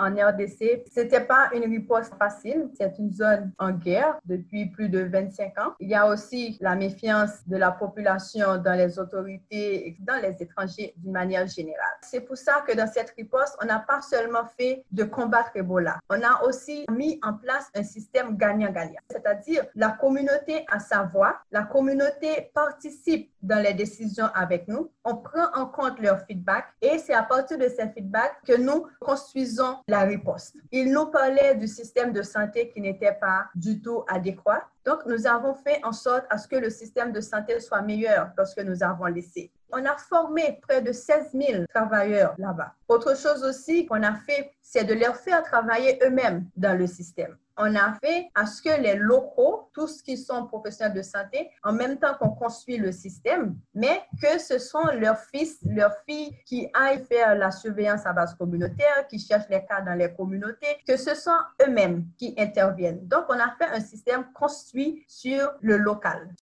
en RDC, c'était pas une riposte facile. C'est une zone en guerre depuis plus de 25 ans. Il y a aussi la méfiance de la population dans les autorités et dans les étrangers d'une manière générale. C'est pour ça que dans cette riposte, on n'a pas seulement fait de combattre Ebola. On a aussi mis en place un système gagnant-gagnant. C'est-à-dire, la communauté a sa voix, la communauté participe dans les décisions avec nous, on prend en compte leur feedback et c'est à partir de ces feedbacks que nous construisons la riposte. Ils nous parlaient du système de santé qui n'était pas du tout adéquat. Donc, nous avons fait en sorte à ce que le système de santé soit meilleur lorsque nous avons laissé. On a formé près de 16 000 travailleurs là-bas. Autre chose aussi qu'on a fait, c'est de leur faire travailler eux-mêmes dans le système. On a fait à ce que les locaux, tous qui sont professionnels de santé, en même temps qu'on construit le système, mais que ce sont leurs fils, leurs filles qui aillent faire la surveillance à base communautaire, qui cherchent les cas dans les communautés, que ce sont eux-mêmes qui interviennent. Donc, on a fait un système construit sur le local.